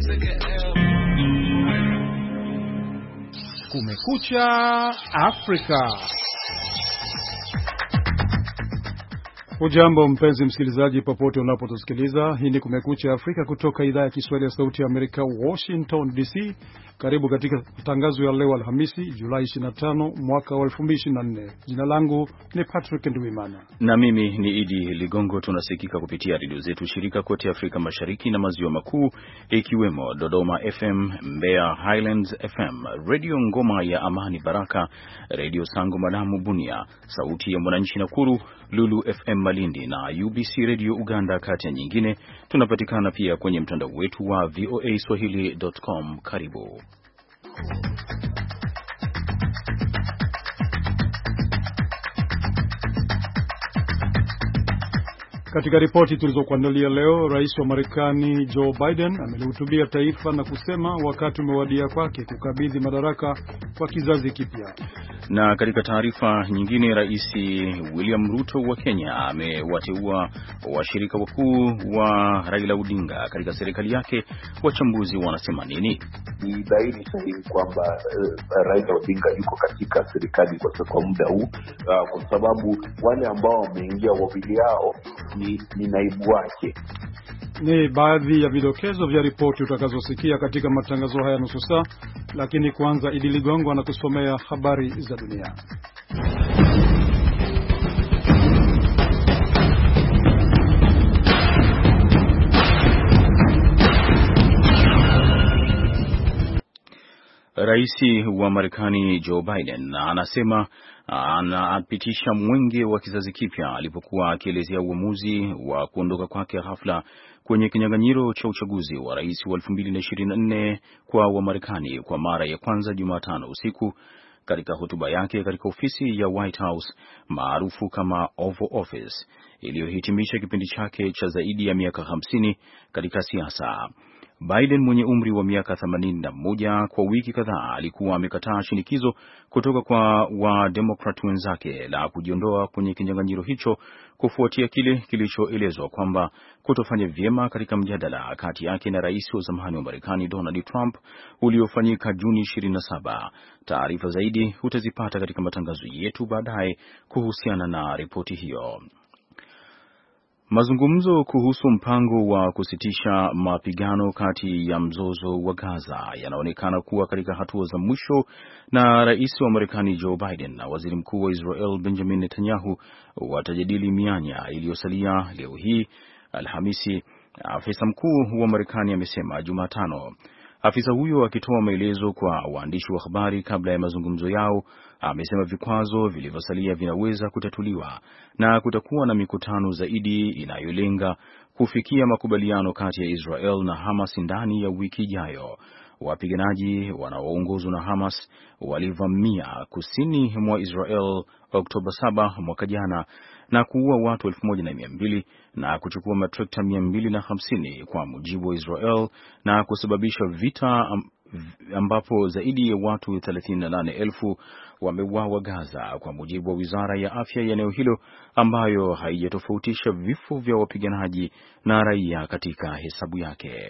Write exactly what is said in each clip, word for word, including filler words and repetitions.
Kumekucha Afrika. Ujambo mpenzi msikilizaji popote unapotusikiliza. Hii ni Kumekucha Afrika kutoka idhaa ya Kiswahili ya Sauti ya Amerika, Washington D C. Karibu katika matangazo ya leo Alhamisi, Julai ishirini na tano mwaka wa elfu mbili ishirini na nne. Jina langu ni Patrick Ndwimana. Na mimi ni Idi Ligongo. Tunasikika kupitia redio zetu shirika kote Afrika Mashariki na Maziwa Makuu, ikiwemo Dodoma F M, Mbeya Highlands F M, Radio Ngoma ya Amani Baraka, Radio Sango Malamu Bunia, Sauti ya Mwananchi Nakuru, Lulu F M Malindi na U B C Radio Uganda, kati ya nyingine. Tunapatikana pia kwenye mtandao wetu wa V O A Swahili dot com. Karibu. Katika ripoti tulizokuandalia leo, Rais wa Marekani Joe Biden amelihutubia taifa na kusema wakati umewadia kwake kukabidhi madaraka kwa kizazi kipya. Na katika taarifa nyingine, Rais William Ruto wa Kenya amewateua washirika wakuu wa Raila Odinga katika serikali yake. Wachambuzi wanasema nini? Ni dhahiri sahihi kwamba uh, Raila Odinga yuko katika serikali kwa, kwa muda huu uh, kwa sababu wale ambao wameingia wawili yao ni, ni naibu wake. Ni baadhi ya vidokezo vya ripoti utakazosikia katika matangazo haya nusu saa, lakini kwanza Idi Ligongo anakusomea habari za dunia. Rais wa Marekani Joe Biden anasema anapitisha mwenge wa kizazi kipya alipokuwa akielezea uamuzi wa kuondoka kwake ghafla kwenye kinyang'anyiro cha uchaguzi wa rais wa elfu mbili na ishirini na nne kwa Wamarekani kwa mara ya kwanza Jumatano usiku. Katika hotuba yake katika ofisi ya White House maarufu kama Oval Office, iliyohitimisha kipindi chake cha zaidi ya miaka hamsini katika siasa, Biden mwenye umri wa miaka themanini na moja kwa wiki kadhaa alikuwa amekataa shinikizo kutoka kwa wa Democrat wenzake la kujiondoa kwenye kinyang'anyiro hicho kufuatia kile kilichoelezwa kwamba kutofanya vyema katika mjadala kati yake na rais wa zamani wa Marekani Donald Trump uliofanyika Juni ishirini na saba. Taarifa zaidi utazipata katika matangazo yetu baadaye kuhusiana na ripoti hiyo. Mazungumzo kuhusu mpango wa kusitisha mapigano kati ya mzozo wa Gaza yanaonekana kuwa katika hatua za mwisho, na rais wa Marekani Joe Biden na waziri mkuu wa Israel Benjamin Netanyahu watajadili mianya iliyosalia leo hii Alhamisi, afisa mkuu wa Marekani amesema Jumatano. Afisa huyo akitoa maelezo kwa waandishi wa habari kabla ya mazungumzo yao, amesema vikwazo vilivyosalia vinaweza kutatuliwa na kutakuwa na mikutano zaidi inayolenga kufikia makubaliano kati ya Israel na Hamas ndani ya wiki ijayo. Wapiganaji wanaoongozwa na Hamas walivamia kusini mwa Israel Oktoba saba mwaka jana na kuua watu elfu moja na mia mbili na kuchukua matrekta mia mbili na hamsini kwa mujibu wa Israel, na kusababisha vita ambapo zaidi ya watu thelathini na nane elfu wameuawa Gaza, kwa mujibu wa wizara ya afya ya eneo hilo, ambayo haijatofautisha vifo vya wapiganaji na raia katika hesabu yake.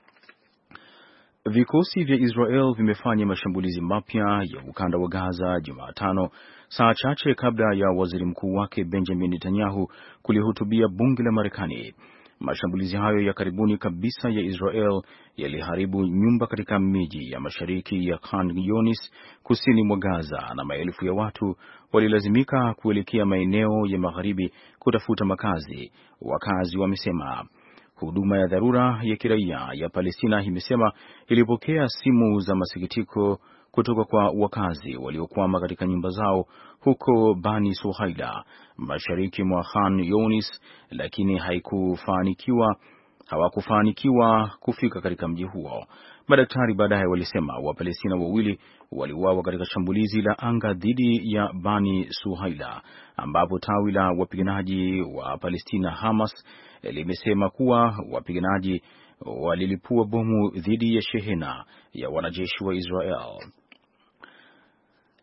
Vikosi vya Israel vimefanya mashambulizi mapya ya ukanda wa Gaza Jumatano, saa chache kabla ya waziri mkuu wake Benjamin Netanyahu kulihutubia bunge la Marekani. Mashambulizi hayo ya karibuni kabisa ya Israel yaliharibu nyumba katika miji ya mashariki ya Khan Younis kusini mwa Gaza, na maelfu ya watu walilazimika kuelekea maeneo ya magharibi kutafuta makazi, wakazi wamesema. Huduma ya dharura ya kiraia ya Palestina imesema ilipokea simu za masikitiko kutoka kwa wakazi waliokwama katika nyumba zao huko Bani Suhaila, mashariki mwa Khan Younis, lakini haikufanikiwa hawakufanikiwa kufika katika mji huo. Madaktari baadaye walisema Wapalestina wawili waliuawa katika shambulizi la anga dhidi ya Bani Suhaila, ambapo tawi la wapiganaji wa Palestina Hamas limesema kuwa wapiganaji walilipua bomu dhidi ya shehena ya wanajeshi wa Israel.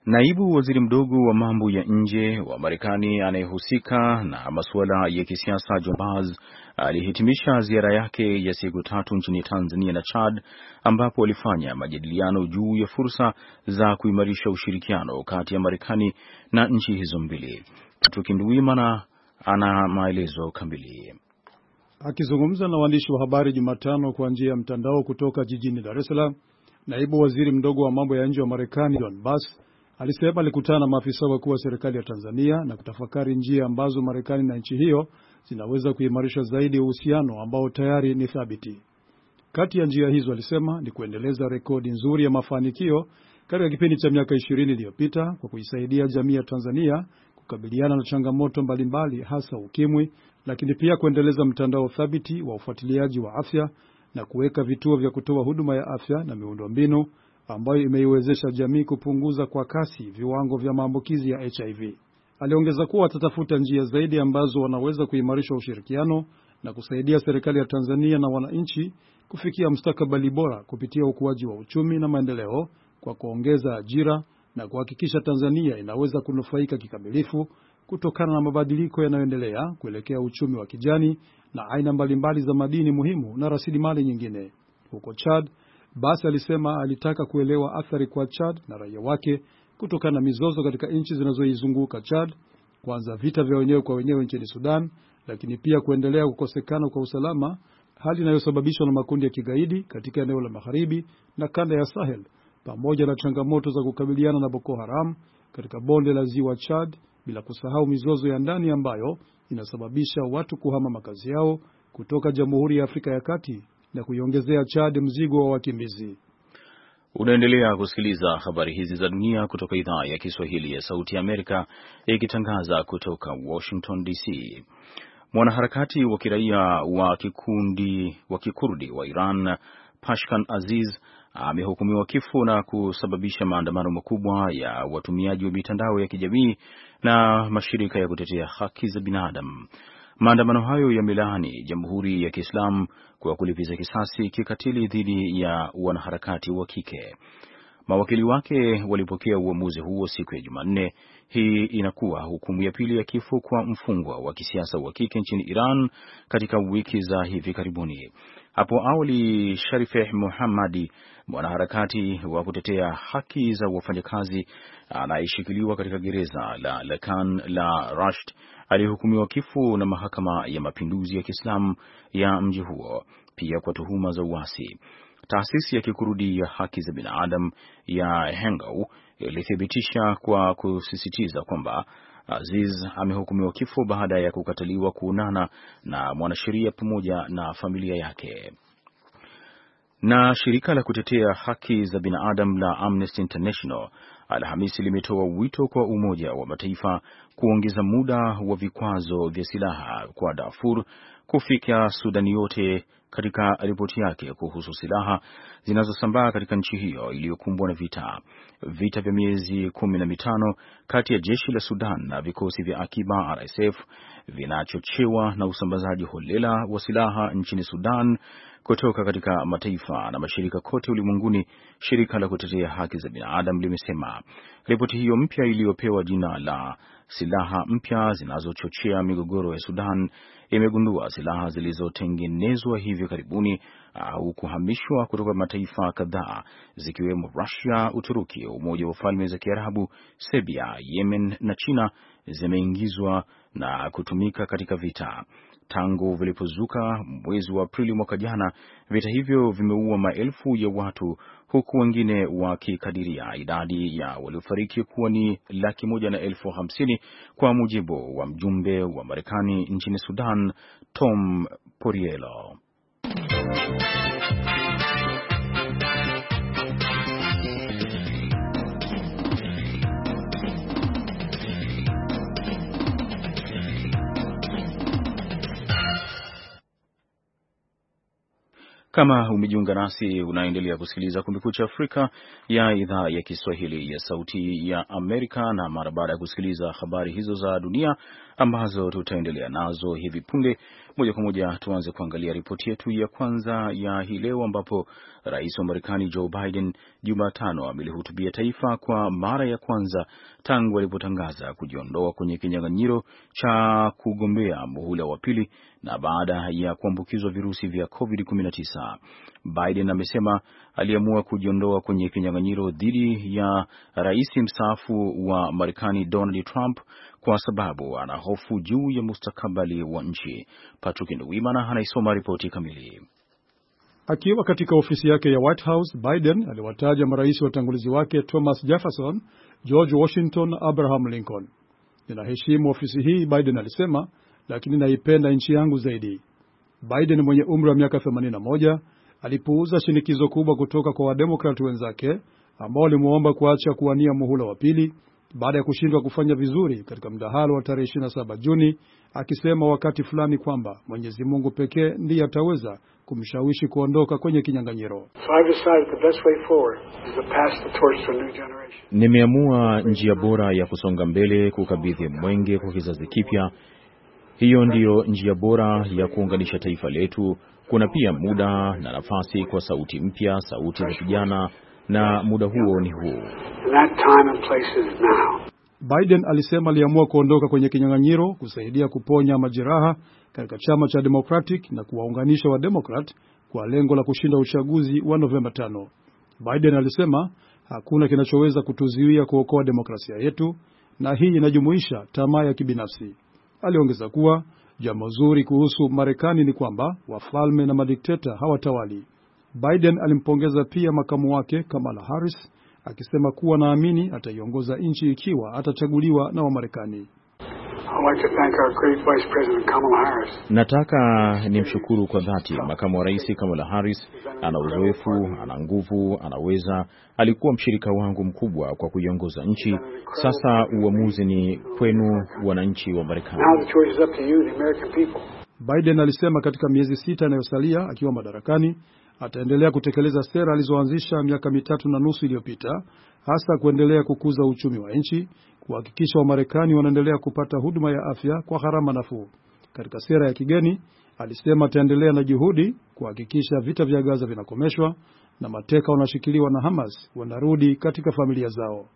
Naibu waziri mdogo wa mambo ya nje wa Marekani anayehusika na masuala ya kisiasa John Baz alihitimisha ziara yake ya siku tatu nchini Tanzania na Chad, ambapo alifanya majadiliano juu ya fursa za kuimarisha ushirikiano kati ya Marekani na nchi hizo mbili. Tukinduwimana ana maelezo kamili. Akizungumza na waandishi wa habari Jumatano kwa njia ya mtandao kutoka jijini Dar es Salaam, naibu waziri mdogo wa mambo ya nje wa Marekani John Baz alisema alikutana na maafisa wakuu wa serikali ya Tanzania na kutafakari njia ambazo Marekani na nchi hiyo zinaweza kuimarisha zaidi uhusiano ambao tayari ni thabiti. Kati ya njia hizo, alisema, ni kuendeleza rekodi nzuri ya mafanikio katika kipindi cha miaka ishirini iliyopita kwa kuisaidia jamii ya Tanzania kukabiliana na changamoto mbalimbali, hasa ukimwi, lakini pia kuendeleza mtandao thabiti wa ufuatiliaji wa afya na kuweka vituo vya kutoa huduma ya afya na miundombinu ambayo imeiwezesha jamii kupunguza kwa kasi viwango vya maambukizi ya H I V. Aliongeza kuwa watatafuta njia zaidi ambazo wanaweza kuimarisha ushirikiano na kusaidia serikali ya Tanzania na wananchi kufikia mustakabali bora kupitia ukuaji wa uchumi na maendeleo, kwa kuongeza ajira na kuhakikisha Tanzania inaweza kunufaika kikamilifu kutokana na mabadiliko yanayoendelea kuelekea uchumi wa kijani na aina mbalimbali za madini muhimu na rasilimali nyingine. Huko Chad, Basi alisema alitaka kuelewa athari kwa Chad na raia wake kutokana na mizozo katika nchi zinazoizunguka Chad, kwanza vita vya wenyewe kwa wenyewe nchini Sudan, lakini pia kuendelea kukosekana kwa usalama, hali inayosababishwa na makundi ya kigaidi katika eneo la magharibi na kanda ya Sahel, pamoja na changamoto za kukabiliana na Boko Haram katika bonde la Ziwa Chad, bila kusahau mizozo ya ndani ambayo inasababisha watu kuhama makazi yao kutoka Jamhuri ya Afrika ya Kati na kuiongezea Chad mzigo wa wakimbizi. Unaendelea kusikiliza habari hizi za dunia kutoka idhaa ya Kiswahili ya Sauti ya Amerika, ikitangaza kutoka Washington D C. Mwanaharakati wa kiraia wa kikundi wa Kikurdi wa Iran, Pashkan Aziz, amehukumiwa kifo na kusababisha maandamano makubwa ya watumiaji wa mitandao ya kijamii na mashirika ya kutetea haki za binadamu. Maandamano hayo yamelaani Jamhuri ya Kiislamu kwa kulipiza kisasi kikatili dhidi ya wanaharakati wa kike. Mawakili wake walipokea uamuzi huo siku ya Jumanne. Hii inakuwa hukumu ya pili ya kifo kwa mfungwa wa kisiasa wa kike nchini Iran katika wiki za hivi karibuni. Hapo awali, Sharifeh Muhammadi, mwanaharakati wa kutetea haki za wafanyakazi anayeshikiliwa katika gereza la Lakan la Rasht, alihukumiwa kifo na mahakama ya mapinduzi ya Kiislamu ya mji huo, pia kwa tuhuma za uasi. Taasisi ya Kikurdi ya haki za binadamu ya Hengau ilithibitisha kwa kusisitiza kwamba Aziz amehukumiwa kifo baada ya kukataliwa kuonana na mwanasheria pamoja na familia yake. Na shirika la kutetea haki za binadamu la Amnesty International Alhamisi limetoa wito kwa Umoja wa Mataifa kuongeza muda wa vikwazo vya silaha kwa Darfur kufika Sudani yote, katika ripoti yake kuhusu silaha zinazosambaa katika nchi hiyo iliyokumbwa na vita. Vita vya miezi kumi na mitano kati ya jeshi la Sudan na vikosi vya akiba R S F vinachochewa na usambazaji holela wa silaha nchini Sudan kutoka katika mataifa na mashirika kote ulimwenguni, shirika la kutetea haki za binadamu limesema. Ripoti hiyo mpya iliyopewa jina la silaha mpya zinazochochea migogoro ya Sudan imegundua silaha zilizotengenezwa hivi karibuni au kuhamishwa kutoka mataifa kadhaa zikiwemo Russia, Uturuki, Umoja wa Falme za Kiarabu, Serbia, Yemen na China zimeingizwa na kutumika katika vita. Tangu vilipozuka mwezi wa Aprili mwaka jana, vita hivyo vimeua maelfu ya watu, huku wengine wakikadiria idadi ya waliofariki kuwa ni laki moja na elfu hamsini, kwa mujibu wa mjumbe wa Marekani nchini Sudan, Tom Poriello. Kama umejiunga nasi, unaendelea kusikiliza Kumekucha Afrika ya idhaa ya Kiswahili ya Sauti ya Amerika, na mara baada ya kusikiliza habari hizo za dunia ambazo tutaendelea nazo hivi punde, Moja kwa moja tuanze kuangalia ripoti yetu ya kwanza ya hii leo, ambapo rais wa Marekani Joe Biden Jumatano amelihutubia taifa kwa mara ya kwanza tangu alipotangaza kujiondoa kwenye kinyang'anyiro cha kugombea muhula wa pili na baada ya kuambukizwa virusi vya covid kumi na tisa. Biden amesema aliamua kujiondoa kwenye kinyang'anyiro dhidi ya rais mstaafu wa Marekani Donald Trump kwa sababu ana hofu juu ya mustakabali wa nchi. Patrick Nduwimana anaisoma ripoti kamili. Akiwa katika ofisi yake ya White House, Biden aliwataja marais watangulizi wake Thomas Jefferson, George Washington na Abraham Lincoln. Ninaheshimu ofisi hii, Biden alisema, lakini naipenda nchi yangu zaidi. Biden mwenye umri wa miaka themanini na moja alipuuza shinikizo kubwa kutoka kwa wademokrati wenzake ambao walimuomba kuacha kuwania muhula wa pili baada ya kushindwa kufanya vizuri katika mdahalo wa tarehe ishirini na saba Juni, akisema wakati fulani kwamba Mwenyezi Mungu pekee ndiye ataweza kumshawishi kuondoka kwenye kinyang'anyiro. Nimeamua njia bora ya kusonga mbele, kukabidhi mwenge kwa kizazi kipya. Hiyo ndiyo njia bora ya kuunganisha taifa letu. Kuna pia muda na nafasi kwa sauti mpya, sauti za vijana, na muda huo ni huu. Biden alisema aliamua kuondoka kwenye kinyang'anyiro kusaidia kuponya majeraha katika chama cha Democratic na kuwaunganisha wa Democrat kwa lengo la kushinda uchaguzi wa Novemba tano. Biden alisema hakuna kinachoweza kutuzuia kuokoa demokrasia yetu, na hii inajumuisha tamaa ya kibinafsi. Aliongeza kuwa jambo zuri kuhusu Marekani ni kwamba wafalme na madikteta hawatawali. Biden alimpongeza pia makamu wake Kamala Harris, akisema kuwa naamini ataiongoza nchi ikiwa atachaguliwa na Wamarekani. Nataka nimshukuru kwa dhati makamu wa rais Kamala Harris. Ana uzoefu, ana nguvu, anaweza. Alikuwa mshirika wangu mkubwa kwa kuiongoza nchi. Sasa uamuzi ni kwenu, wananchi wa Marekani. Biden alisema katika miezi sita inayosalia akiwa madarakani ataendelea kutekeleza sera alizoanzisha miaka mitatu na nusu iliyopita, hasa kuendelea kukuza uchumi wa nchi, kuhakikisha Wamarekani wanaendelea kupata huduma ya afya kwa gharama nafuu. Katika sera ya kigeni, alisema ataendelea na juhudi kuhakikisha vita vya Gaza vinakomeshwa na mateka wanashikiliwa na Hamas wanarudi katika familia zao.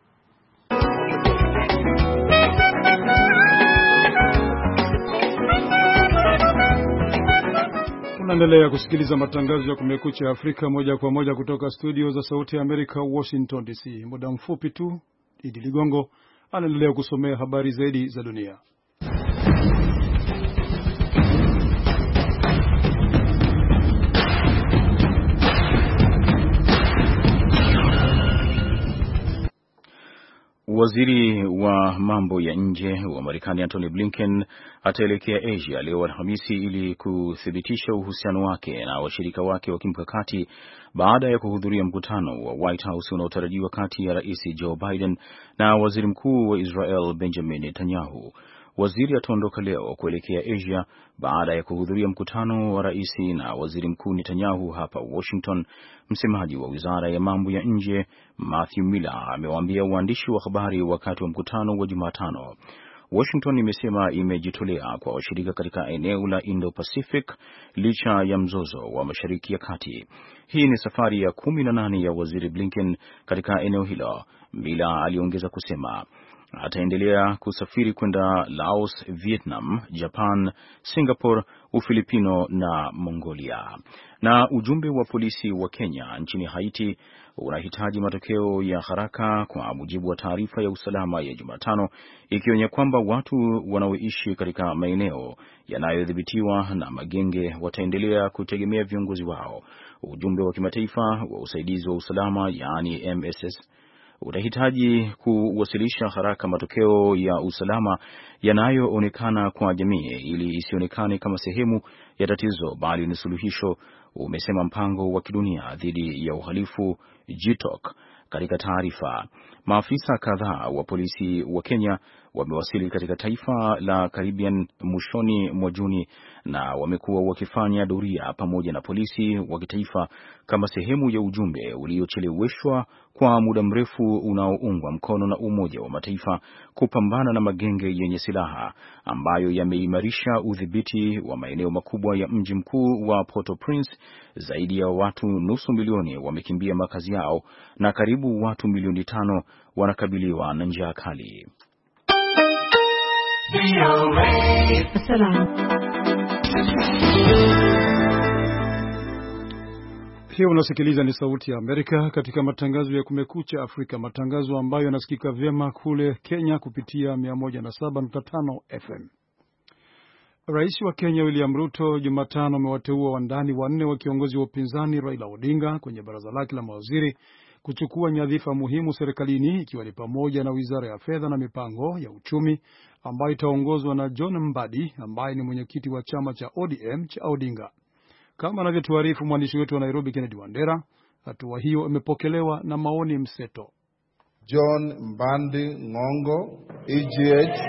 Tunaendelea kusikiliza matangazo ya Kumekucha Afrika moja kwa moja kutoka studio za Sauti ya Amerika, Washington D C. Muda mfupi tu Idi Ligongo anaendelea kusomea habari zaidi za dunia. Waziri wa mambo ya nje wa Marekani Antony Blinken ataelekea Asia leo Alhamisi ili kuthibitisha uhusiano wake na washirika wake wa kimkakati baada ya kuhudhuria mkutano wa White House unaotarajiwa kati ya Rais Joe Biden na Waziri Mkuu wa Israel Benjamin Netanyahu. Waziri ataondoka leo kuelekea Asia baada ya kuhudhuria mkutano wa rais na Waziri Mkuu Netanyahu hapa Washington. Msemaji wa Wizara ya Mambo ya Nje Matthew Miller amewaambia waandishi wa habari wakati wa mkutano wa Jumatano. Washington imesema imejitolea kwa washirika katika eneo la Indo-Pacific licha ya mzozo wa Mashariki ya Kati. Hii ni safari ya kumi na nane ya Waziri Blinken katika eneo hilo. Miller aliongeza kusema ataendelea kusafiri kwenda Laos, Vietnam, Japan, Singapore, Ufilipino na Mongolia. Na ujumbe wa polisi wa Kenya nchini Haiti unahitaji matokeo ya haraka kwa mujibu wa taarifa ya usalama ya Jumatano, ikionya kwamba watu wanaoishi katika maeneo yanayodhibitiwa na magenge wataendelea kutegemea viongozi wao. Ujumbe wa kimataifa wa usaidizi wa usalama yaani M S S utahitaji kuwasilisha haraka matokeo ya usalama yanayoonekana kwa jamii ili isionekane kama sehemu ya tatizo bali ni suluhisho, umesema mpango wa kidunia dhidi ya uhalifu G T O C katika taarifa. Maafisa kadhaa wa polisi wa Kenya wamewasili katika taifa la Caribbean mwishoni mwa Juni na wamekuwa wakifanya doria pamoja na polisi wa kitaifa kama sehemu ya ujumbe uliocheleweshwa kwa muda mrefu unaoungwa mkono na Umoja wa Mataifa kupambana na magenge yenye silaha ambayo yameimarisha udhibiti wa maeneo makubwa ya mji mkuu wa Port-au-Prince. Zaidi ya watu nusu milioni wamekimbia makazi yao na karibu watu milioni tano wanakabiliwa na njaa kali. Hiyo unasikiliza ni Sauti ya Amerika katika matangazo ya Kumekucha Afrika, matangazo ambayo yanasikika vyema kule Kenya kupitia mia moja na saba nukta tano F M. Rais wa Kenya William Ruto Jumatano amewateua wandani wanne wa kiongozi wa upinzani Raila Odinga kwenye baraza lake la mawaziri kuchukua nyadhifa muhimu serikalini, ikiwa ni pamoja na Wizara ya Fedha na Mipango ya Uchumi ambayo itaongozwa na John Mbadi ambaye ni mwenyekiti wa chama cha O D M cha Odinga. Kama anavyotuarifu mwandishi wetu wa Nairobi Kennedy Wandera, hatua hiyo imepokelewa na maoni mseto. John Mbadi Ngongo, E G H,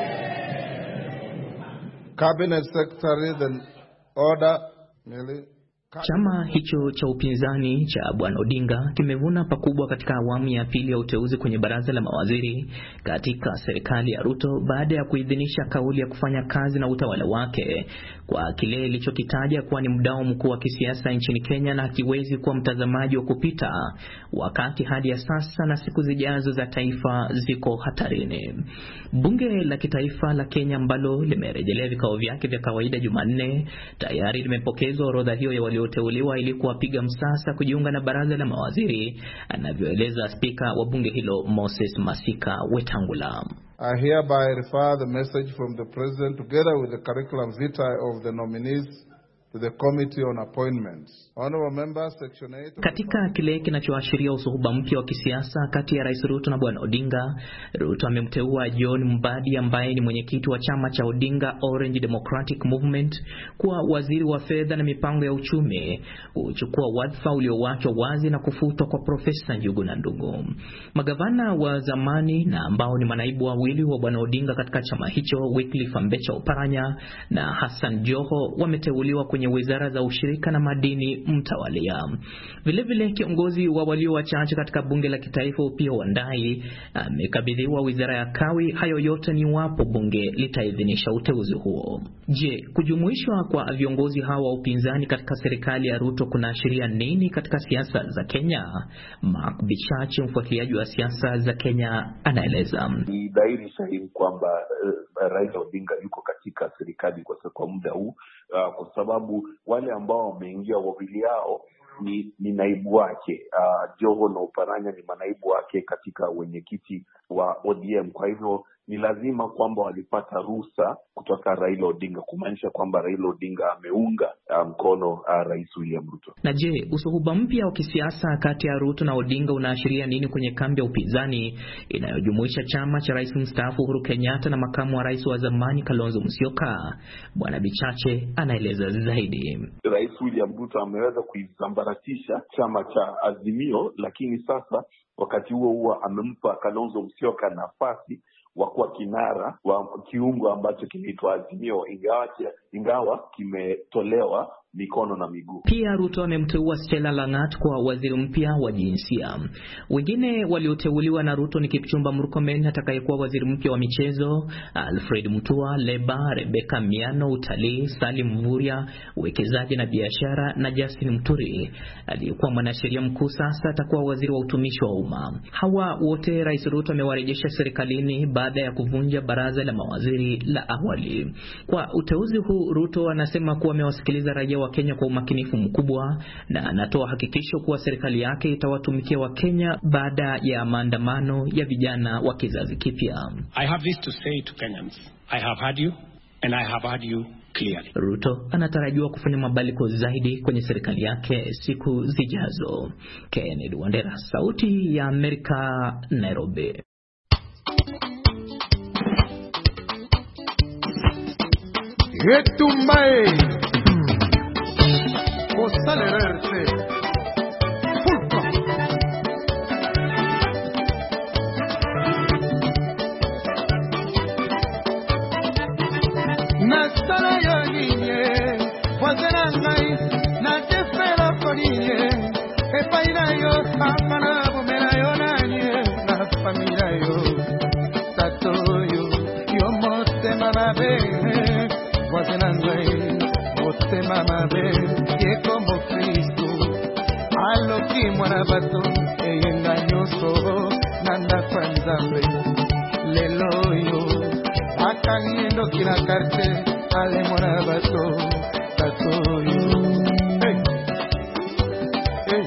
Cabinet Secretary, the order Mili. Chama hicho cha upinzani cha Bwana Odinga kimevuna pakubwa katika awamu ya pili ya uteuzi kwenye baraza la mawaziri katika serikali ya Ruto baada ya kuidhinisha kauli ya kufanya kazi na utawala wake kwa kile ilichokitaja kuwa ni mdao mkuu wa kisiasa nchini Kenya na hakiwezi kuwa mtazamaji wa kupita wakati hadi ya sasa na siku zijazo za taifa ziko hatarini. Bunge la kitaifa la Kenya ambalo limerejelea vikao vyake vya kawaida Jumanne tayari limepokezwa orodha hiyo ya walioteuliwa ili kuwapiga msasa kujiunga na baraza la mawaziri, anavyoeleza spika wa bunge hilo Moses Masika Wetangula. I hereby refer the message from the President together with the curriculum vitae of the nominees to the Committee on Appointments. Honorable members, section eight. Katika kile kinachoashiria usuhuba mpya wa kisiasa kati ya Rais Ruto na Bwana Odinga, Ruto amemteua John Mbadi ambaye ni mwenyekiti wa chama cha Odinga Orange Democratic Movement kuwa waziri wa fedha na mipango ya uchumi, kuchukua wadhifa uliowachwa wazi na kufutwa kwa Profesa Njuguna Ndung'u. Magavana wa zamani na ambao ni manaibu wawili wa Bwana Odinga katika chama hicho, Wycliffe Ambecha Oparanya na Hassan Joho, wameteuliwa kwenye wizara za ushirika na madini mtawalia. Vile vile kiongozi wa walio wachache katika bunge la kitaifa Opiyo Wandayi amekabidhiwa wizara ya kawi. Hayo yote ni wapo bunge litaidhinisha uteuzi huo. Je, kujumuishwa kwa viongozi hawa upinzani katika serikali ya Ruto kunaashiria nini katika siasa za Kenya? Mark Bichachi, mfuatiliaji wa siasa za Kenya, anaeleza. Ni dhahiri shahiri kwamba uh, Raila Odinga yuko katika serikali kwa, kwa muda huu uh, kwa sababu wale ambao wameingia wawili yao ni, ni naibu wake. Uh, Joho na Oparanya ni manaibu wake katika wenyekiti wa O D M. Kwa hivyo ni lazima kwamba walipata ruhusa kutoka Raila Odinga, kumaanisha kwamba Raila Odinga ameunga mkono uh, Rais William Ruto. Na je, usuhuba mpya wa kisiasa kati ya Ruto na Odinga unaashiria nini kwenye kambi ya upinzani inayojumuisha chama cha Rais mstaafu Uhuru Kenyatta na makamu wa rais wa zamani Kalonzo Musyoka? Bwana Bichache anaeleza zaidi. Rais William Ruto ameweza kuisambaratisha chama cha Azimio, lakini sasa wakati huo huo amempa Kalonzo Musyoka nafasi wa kuwa kinara wa kiungo ambacho kinaitwa Azimio, ingawa ingawa kimetolewa mikono na miguu. Pia Ruto amemteua Stella Lang'at kwa waziri mpya wa jinsia. Wengine walioteuliwa na Ruto ni Kipchumba Murkomen atakayekuwa waziri mpya wa michezo, Alfred Mutua Leba, Rebecca Miano utalii, Salim Mvurya uwekezaji na biashara, na Justin Muturi aliyekuwa mwanasheria mkuu sasa atakuwa waziri wa utumishi wa umma. Hawa wote Rais Ruto amewarejesha serikalini baada ya kuvunja baraza la mawaziri la awali. Kwa uteuzi huu Ruto anasema kuwa amewasikiliza raia wa Kenya kwa umakinifu mkubwa na anatoa hakikisho kuwa serikali yake itawatumikia wa Kenya baada ya maandamano ya vijana wa kizazi kipya. I have this to say to Kenyans. I have heard you and I have heard you clearly. Ruto anatarajiwa kufanya mabadiliko zaidi kwenye serikali yake siku zijazo. Kennedy Wandera, Sauti ya Amerika, Nairobi. Etumbae osalererte pulpa nasala yoninye wazenangai na tefela koninye epainayo amana bumerayo nanye na familiayo tatoyo yomotema mabe wazenangai motema mabe yekomo Kristo aloki mwana bato eyenganyoso nanda kwanzambe leloyo akaniendo kila karte ale mwana bato tatoyo hey hey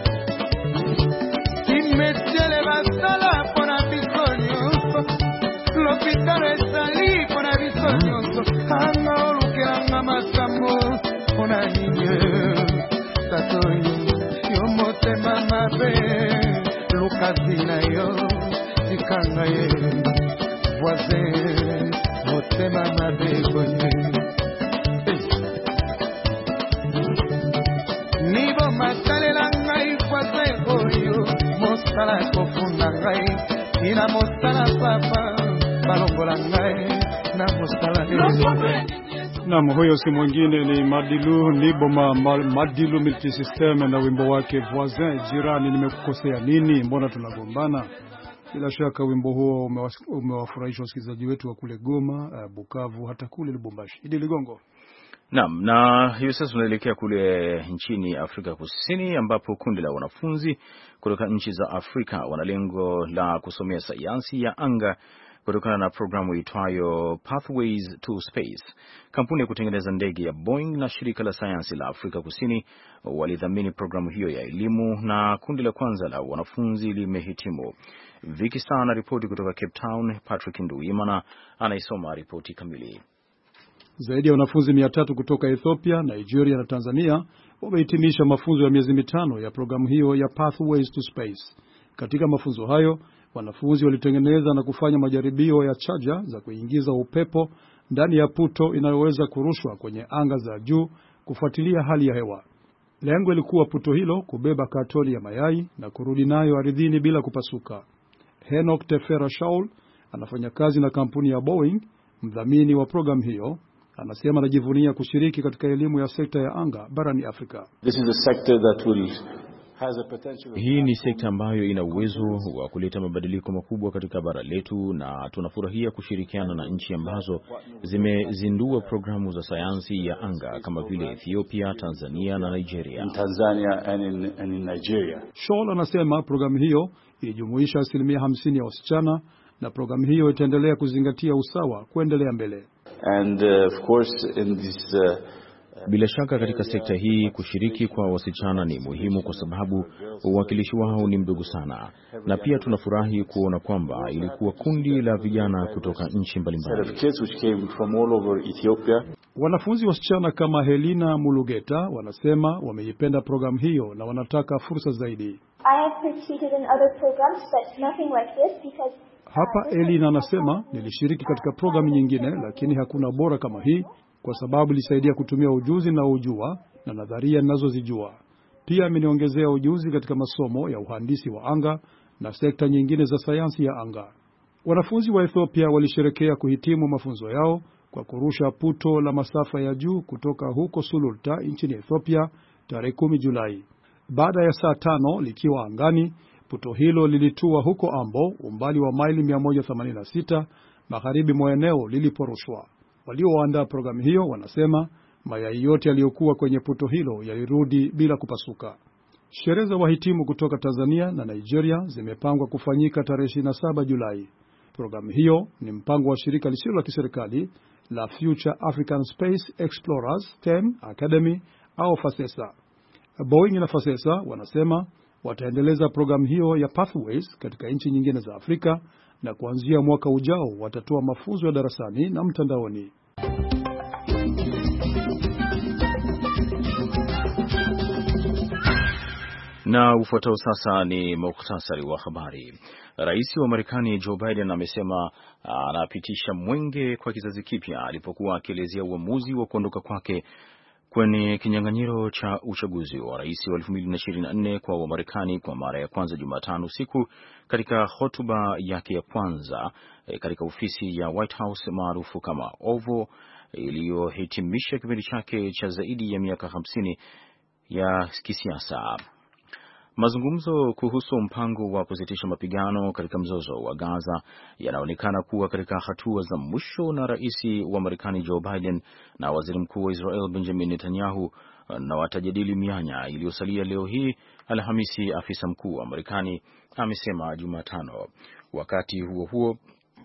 kimetiele basala pona bisonyo l'hôpital sali pona bisonyo anga olukiranga masambo pona ninye tatoyo yomotema mabe lukazina yo tikanga ye voisin motema mabe gonye nibo matalela ngai voisin oyo mosala kofunda ngai ina mosala papa balongola ngai na mosala Naam, huyo si mwingine ni Madilu Niboma Madilu Multisystem na wimbo wake Voisin, jirani nimekukosea nini, mbona tunagombana. Bila shaka wimbo huo umewafurahisha wasikilizaji wetu wa kule Goma, Bukavu, hata kule Lubumbashi. Idi Ligongo. Naam, na hiyo sasa tunaelekea kule nchini Afrika Kusini ambapo kundi la wanafunzi kutoka nchi za Afrika wana lengo la kusomea sayansi ya anga kutokana na programu itwayo Pathways to Space. Kampuni ya kutengeneza ndege ya Boeing na shirika la sayansi la Afrika Kusini walidhamini programu hiyo ya elimu na kundi la kwanza la wanafunzi limehitimu. Vicky Star na ripoti kutoka Cape Town, Patrick Nduwimana anaisoma ripoti kamili. Zaidi ya wanafunzi mia tatu kutoka Ethiopia, Nigeria na Tanzania wamehitimisha mafunzo ya miezi mitano ya programu hiyo ya Pathways to Space. Katika mafunzo hayo, wanafunzi walitengeneza na kufanya majaribio ya chaja za kuingiza upepo ndani ya puto inayoweza kurushwa kwenye anga za juu kufuatilia hali ya hewa. Lengo lilikuwa puto hilo kubeba katoni ya mayai na kurudi nayo ardhini bila kupasuka. Henok Tefera Shaul anafanya kazi na kampuni ya Boeing, mdhamini wa programu hiyo. Anasema anajivunia kushiriki katika elimu ya sekta ya anga barani Afrika. This is a sector that will Hii ni sekta ambayo ina uwezo wa kuleta mabadiliko makubwa katika bara letu, na tunafurahia kushirikiana na nchi ambazo zimezindua programu za sayansi ya anga kama vile Ethiopia, Tanzania na Nigeria. In Tanzania and in, and in Nigeria. Shaul anasema programu hiyo ilijumuisha asilimia hamsini ya wasichana na programu hiyo itaendelea kuzingatia usawa kuendelea mbele. And uh, of course in this uh, Bila shaka katika sekta hii kushiriki kwa wasichana ni muhimu kwa sababu uwakilishi wao ni mdogo sana, na pia tunafurahi kuona kwamba ilikuwa kundi la vijana kutoka nchi mbalimbali. Wanafunzi wasichana kama Helena Mulugeta wanasema wameipenda programu hiyo na wanataka fursa zaidi. I have participated in other programs but nothing like this because Hapa Helena anasema nilishiriki katika programu nyingine lakini hakuna bora kama hii kwa sababu ilisaidia kutumia ujuzi na ujua na nadharia ninazozijua. Pia ameniongezea ujuzi katika masomo ya uhandisi wa anga na sekta nyingine za sayansi ya anga. Wanafunzi wa Ethiopia walisherekea kuhitimu mafunzo yao kwa kurusha puto la masafa ya juu kutoka huko Sululta nchini Ethiopia tarehe kumi Julai. Baada ya saa tano likiwa angani, puto hilo lilitua huko Ambo, umbali wa maili mia moja themanini na sita magharibi mwa eneo liliporushwa. Walioandaa programu hiyo wanasema mayai yote yaliyokuwa kwenye puto hilo yalirudi bila kupasuka. Sherehe za wahitimu kutoka Tanzania na Nigeria zimepangwa kufanyika tarehe ishirini na saba Julai. Programu hiyo ni mpango wa shirika lisilo la kiserikali la Future African Space Explorers S T E M Academy au FASESA. Boeing na FASESA wanasema wataendeleza programu hiyo ya Pathways katika nchi nyingine za Afrika na kuanzia mwaka ujao watatoa mafunzo ya darasani na mtandaoni. Na ufuatao sasa ni mukhtasari wa habari. Rais wa Marekani Joe Biden amesema anapitisha mwenge kwa kizazi kipya alipokuwa akielezea uamuzi wa kuondoka kwake Kwenye kinyang'anyiro cha uchaguzi wa rais wa elfu mbili na ishirini na nne kwa Wamarekani kwa mara ya kwanza Jumatano usiku, katika hotuba yake ya kwanza e, katika ofisi ya White House maarufu kama Oval, iliyohitimisha kipindi chake cha zaidi ya miaka hamsini ya kisiasa. Mazungumzo kuhusu mpango wa kusitisha mapigano katika mzozo wa Gaza yanaonekana kuwa katika hatua za mwisho, na rais wa Marekani Joe Biden na waziri mkuu wa Israel Benjamin Netanyahu na watajadili mianya iliyosalia leo hii Alhamisi, afisa mkuu wa Marekani amesema Jumatano. Wakati huo huo,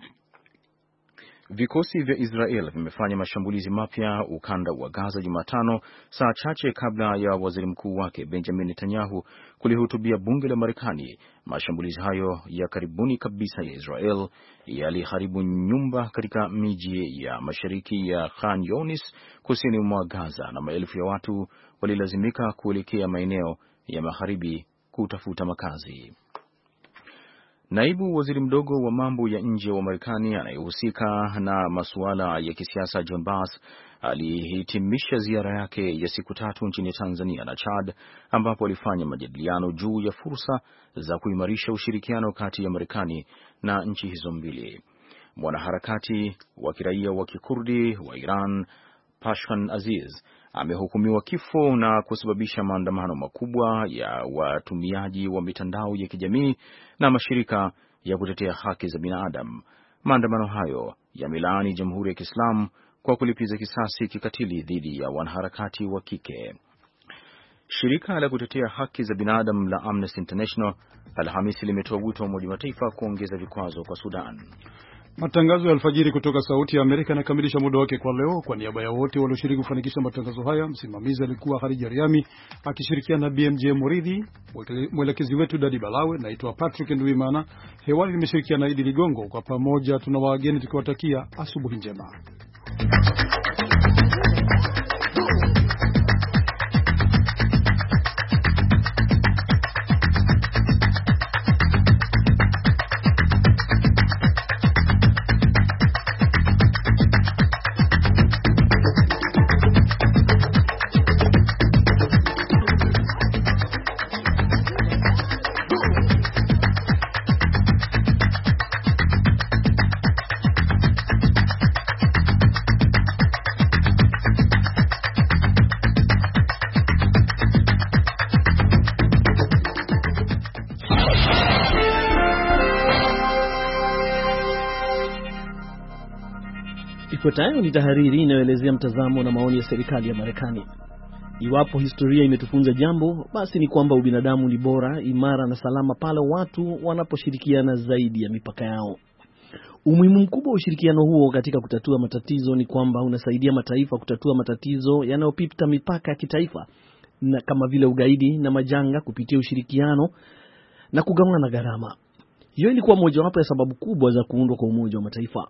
vikosi vya Israel vimefanya mashambulizi mapya ukanda wa Gaza Jumatano, saa chache kabla ya waziri mkuu wake Benjamin Netanyahu kulihutubia bunge la Marekani. Mashambulizi hayo ya karibuni kabisa ya Israel yaliharibu nyumba katika miji ya mashariki ya Khan Younis, kusini mwa Gaza, na maelfu ya watu walilazimika kuelekea maeneo ya magharibi kutafuta makazi. Naibu waziri mdogo wa mambo ya nje wa Marekani anayehusika na masuala ya kisiasa John Bass alihitimisha ziara yake ya siku tatu nchini Tanzania na Chad, ambapo alifanya majadiliano juu ya fursa za kuimarisha ushirikiano kati ya Marekani na nchi hizo mbili. Mwanaharakati wa kiraia wa Kikurdi wa Iran Pashkan Aziz amehukumiwa kifo na kusababisha maandamano makubwa ya watumiaji wa mitandao ya kijamii na mashirika ya kutetea haki za binadamu. Maandamano hayo yamelaani Jamhuri ya Kiislamu kwa kulipiza kisasi kikatili dhidi ya wanaharakati wa kike. Shirika la kutetea haki za binadamu la Amnesty International Alhamisi limetoa wito wa Umoja wa Mataifa kuongeza vikwazo kwa Sudan. Matangazo ya alfajiri kutoka Sauti ya Amerika yanakamilisha muda wake kwa leo. Kwa niaba ya wote walioshiriki kufanikisha matangazo haya, msimamizi alikuwa Khadija Riami akishirikiana na B M J Muridhi, mwelekezi wetu Dadi Balawe. Naitwa Patrick Nduimana, hewani nimeshirikiana na Idi Ligongo. Kwa pamoja tuna wageni tukiwatakia asubuhi njema. Ifuatayo ni tahariri inayoelezea mtazamo na maoni ya serikali ya Marekani. Iwapo historia imetufunza jambo, basi ni kwamba ubinadamu ni bora, imara na salama pale watu wanaposhirikiana zaidi ya mipaka yao. Umuhimu mkubwa wa ushirikiano huo katika kutatua matatizo ni kwamba unasaidia mataifa kutatua matatizo yanayopita mipaka ya kitaifa, na kama vile ugaidi na majanga, kupitia ushirikiano na kugawana gharama. Hiyo ilikuwa mojawapo ya sababu kubwa za kuundwa kwa Umoja wa Mataifa.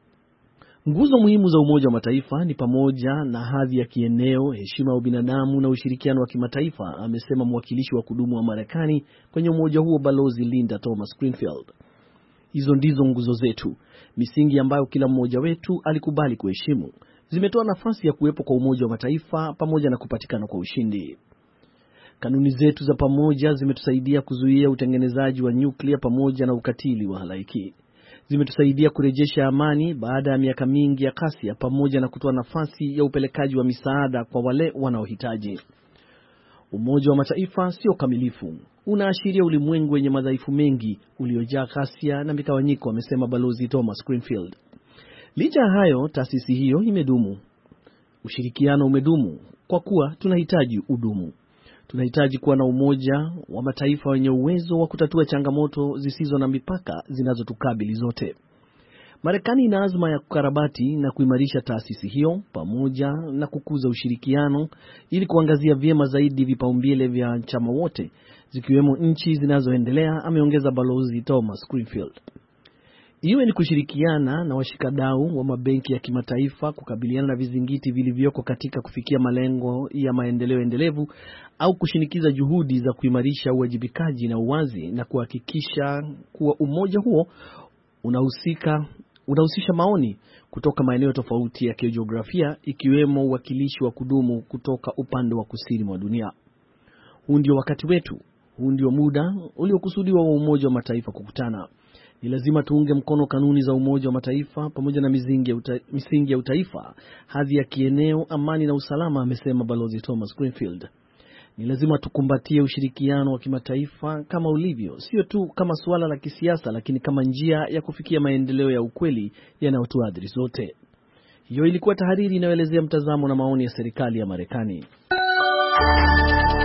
Nguzo muhimu za Umoja wa Mataifa ni pamoja na hadhi ya kieneo, heshima ya ubinadamu na ushirikiano wa kimataifa, amesema mwakilishi wa kudumu wa Marekani kwenye umoja huo, Balozi Linda Thomas Greenfield. Hizo ndizo nguzo zetu, misingi ambayo kila mmoja wetu alikubali kuheshimu. Zimetoa nafasi ya kuwepo kwa Umoja wa Mataifa pamoja na kupatikana kwa ushindi. Kanuni zetu za pamoja zimetusaidia kuzuia utengenezaji wa nyuklia pamoja na ukatili wa halaiki. Zimetusaidia kurejesha amani baada ya miaka mingi ya ghasia pamoja na kutoa nafasi ya upelekaji wa misaada kwa wale wanaohitaji. Umoja wa Mataifa sio kamilifu. Unaashiria ulimwengu wenye madhaifu mengi uliojaa ghasia na mitawanyiko, amesema Balozi Thomas Greenfield. Licha ya hayo, taasisi hiyo imedumu. Ushirikiano umedumu kwa kuwa tunahitaji udumu. Tunahitaji kuwa na Umoja wa Mataifa wenye uwezo wa kutatua changamoto zisizo na mipaka zinazotukabili zote. Marekani ina azma ya kukarabati na kuimarisha taasisi hiyo pamoja na kukuza ushirikiano ili kuangazia vyema zaidi vipaumbele vya chama wote, zikiwemo nchi zinazoendelea, ameongeza Balozi Thomas Greenfield. Iwe ni kushirikiana na washikadau wa mabenki ya kimataifa kukabiliana na vizingiti vilivyoko katika kufikia malengo ya maendeleo endelevu, au kushinikiza juhudi za kuimarisha uwajibikaji na uwazi na kuhakikisha kuwa umoja huo unahusika unahusisha maoni kutoka maeneo tofauti ya kijiografia, ikiwemo uwakilishi wa kudumu kutoka upande wa kusini mwa dunia. Huu ndio wakati wetu, huu ndio muda uliokusudiwa wa Umoja wa Mataifa kukutana. Ni lazima tuunge mkono kanuni za Umoja wa Mataifa pamoja na misingi ya, uta, misingi ya utaifa, hadhi ya kieneo, amani na usalama, amesema Balozi Thomas Greenfield. Ni lazima tukumbatie ushirikiano wa kimataifa kama ulivyo, sio tu kama suala la kisiasa, lakini kama njia ya kufikia maendeleo ya ukweli yanayotuadhiri zote. Hiyo ilikuwa tahariri inayoelezea mtazamo na maoni ya serikali ya Marekani.